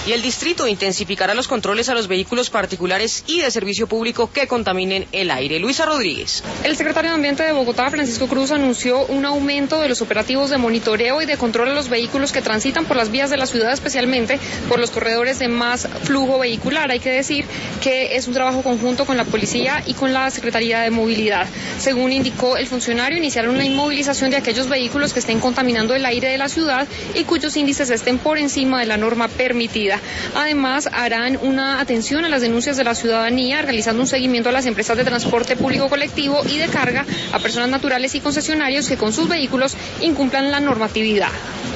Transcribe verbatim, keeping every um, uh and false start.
Y el distrito intensificará los controles a los vehículos particulares y de servicio público que contaminen el aire. Luisa Rodríguez. El secretario de Ambiente de Bogotá, Francisco Cruz, anunció un aumento de los operativos de monitoreo y de control a los vehículos que transitan por las vías de la ciudad, especialmente por los corredores de más flujo vehicular. Hay que decir que es un trabajo conjunto con la policía y con la Secretaría de Movilidad. Según indicó el funcionario, iniciaron la inmovilización de aquellos vehículos que estén contaminando el aire de la ciudad y cuyos índices estén por encima de la norma permitida. Además, harán una atención a las denuncias de la ciudadanía, realizando un seguimiento a las empresas de transporte público colectivo y de carga, a personas naturales y concesionarios que con sus vehículos incumplan la normatividad.